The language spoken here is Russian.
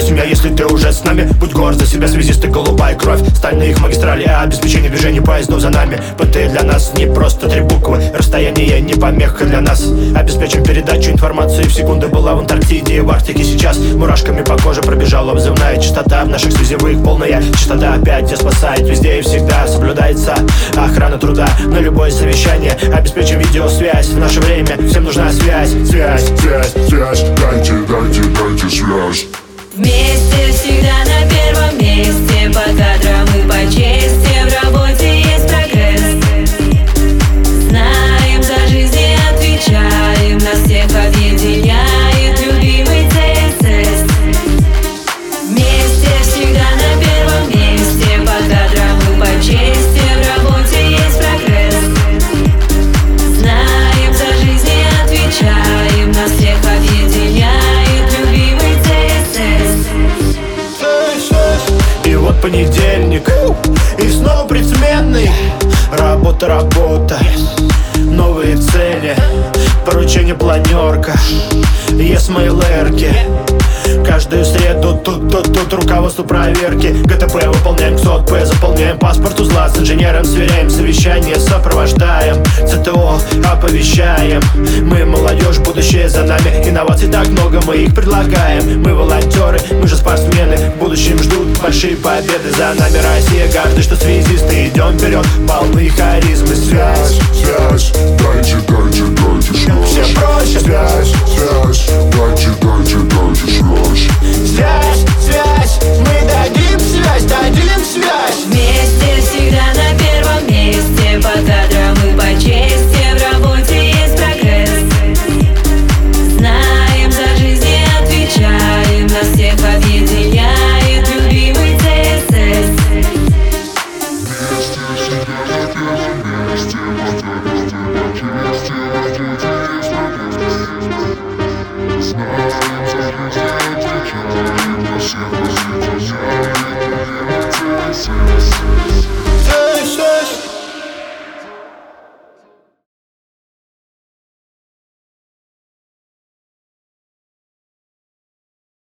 семья, если ты уже с нами. Будь горд за себя, связисты, голубая кровь. Сталь на их магистрали, обеспечение движения поездов за нами. ПТ для нас не просто три буквы, расстояние не помеха для нас. Обеспечим передачу информации в секунды. Была в Антарктиде и в Арктике сейчас. Мурашками по коже пробежала взрывная частота. В наших связевых полная чистота. Опять тебя спасает везде и всегда. Соблюдается охрана труда на любое совещание. Обеспечим видеосвязь. В наше время всем нужна связь. Связь, связь, связь. Дайте связь. Вместе всегда на первом месте. По кадрам и по чести. В работе есть прогресс. Знаем, за жизнь и отвечаем. Нас всех объединяет любимый ТСС. Вместе всегда на первом месте. По кадрам и по чести. В работе есть прогресс. Знаем, за жизнь и отвечаем. Нас всех объединяет любимый ТСС. И вот понедельник, и снова предсменный. Работа, новые цели, поручение, планерка, ЕС-мейлерки. Каждую среду тут руководство проверки. ГТП выполняем, КСОТ-П заполняем. Паспорт узла с инженером сверяем. Совещание сопровождаем. ЦТО оповещаем. Мы молодежь, будущее за нами. Инноваций так много, мы их предлагаем. Мы волонтеры, мы же спортсмены. В будущем ждут большие победы. За нами Россия, горды, что связисты. Идем вперед, полны харизмы. Связь, Связь, дайте связь. все проще. Связь, дайте связь. Связь, мы дадим связь. Вместе всегда на первом месте. По кадрам и по чести. В работе есть прогресс. Знаем, за жизнь и отвечаем. Нас всех объединяет любимый ТСС. Вместе всегда на первом месте.